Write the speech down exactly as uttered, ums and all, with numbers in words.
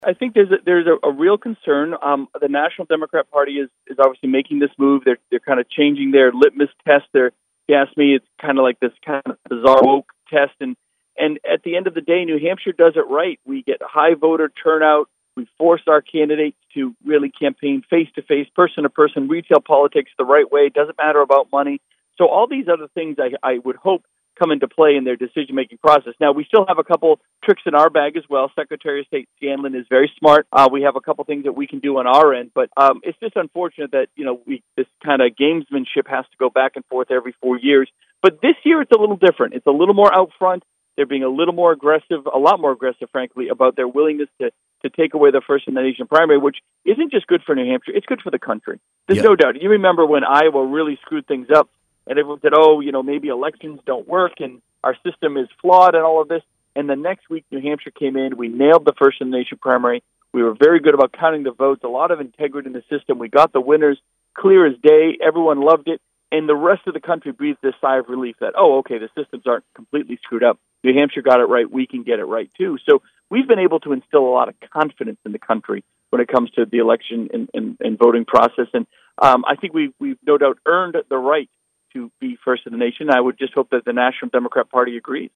I think there's a, there's a, a real concern. Um, the National Democrat Party is, is obviously making this move. They're they're kind of changing their litmus test. They're, if you ask me, it's kind of like this kind of bizarre woke test. And and at the end of the day, New Hampshire does it right. We get high voter turnout. We force our candidates to really campaign face to face, person to person, retail politics the right way. It doesn't matter about money. So all these other things, I, I would hope, come into play in their decision-making process. Now, we still have a couple tricks in our bag as well. Secretary of State Scanlon is very smart. Uh, we have a couple things that we can do on our end, but um, it's just unfortunate that, you know, we this kind of gamesmanship has to go back and forth every four years. But this year it's a little different. It's a little more out front. They're being a little more aggressive, a lot more aggressive, frankly, about their willingness to, to take away the first in the nation primary, which isn't just good for New Hampshire, it's good for the country. There's Yeah. no doubt. You remember when Iowa really screwed things up, and everyone said, oh, you know, maybe elections don't work and our system is flawed and all of this. And the next week, New Hampshire came in. We nailed the first in the nation primary. We were very good about counting the votes, a lot of integrity in the system. We got the winners clear as day. Everyone loved it. And the rest of the country breathed this sigh of relief that, oh, okay, the systems aren't completely screwed up. New Hampshire got it right. We can get it right, too. So we've been able to instill a lot of confidence in the country when it comes to the election and, and, and voting process. And um, I think we've, we've no doubt earned the right to be first in the nation. I would just hope that the National Democrat Party agrees.